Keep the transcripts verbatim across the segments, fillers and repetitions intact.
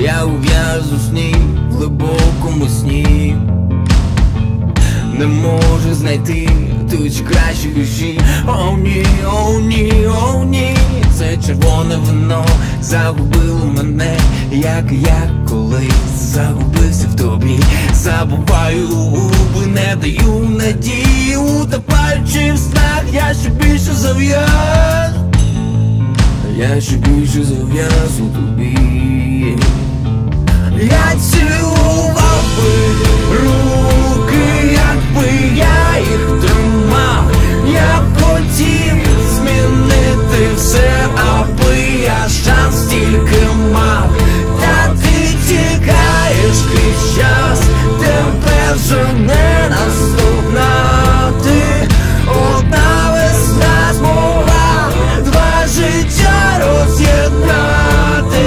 я ув'яз у сні, в глибокому сні. Не можу знайти тут кращі душі. О ні, о ні, о ні, це червоне вино загубило мене, як я колись загубився в тобі. Забуваю губи, не даю надії, утопаючи в снах, я ще більше зав'яз, я ще більше зав'яз у тобі. Я цілував би руки, якби я їх тримав. Я б хотів змінити все, аби я шанс тільки мав. Та ти тікаєш крізь час, тепер вже не наступна. Ти одна весна змогла два життя роз'єднати.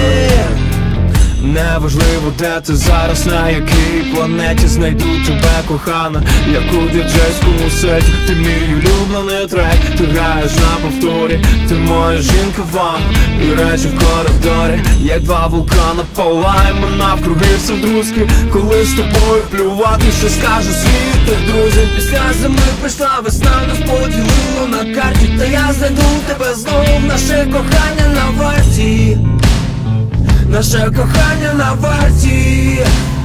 Неважливо, де ти зараз, на якій планеті, знайду тебе, кохана, як у діджейському сеті. Ти мій улюблений трек, ти граєш на повторі, ти моя жінка вам, і речі в коридорі, як два вулкана палаємо навкруги все вдрузки. Коли з тобою плювати, що скаже світ, так, друзі. Після зими прийшла весна, нас поділило на карті, та я знайду тебе знову, наше кохання на варті, наше кохання на варті.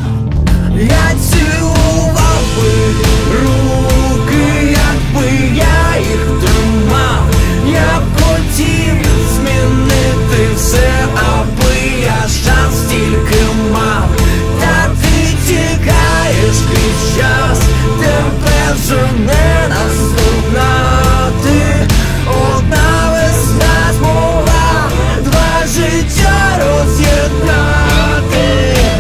Я цілував би руки, якби я їх тримав. Я б хотів змінити все, аби я шанс тільки мав. Та ти тікаєш крізь час, тепер вже не наступна. Ти одна весна змогла два життя роз'єднати.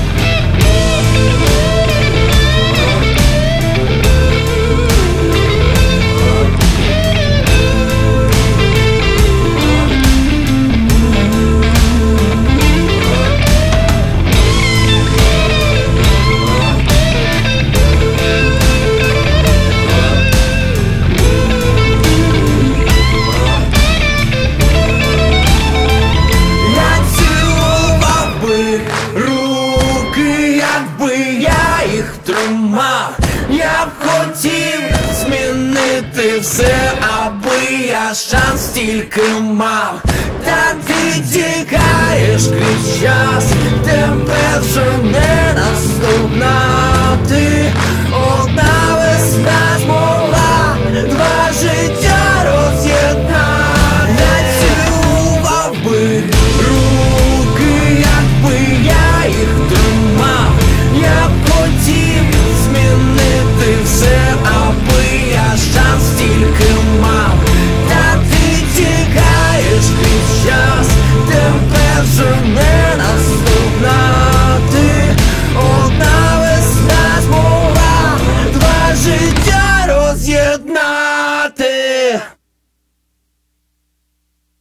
Я б хотів змінити все, аби я шанс тільки мав. Та ти тікаєш крізь час, тепер вже не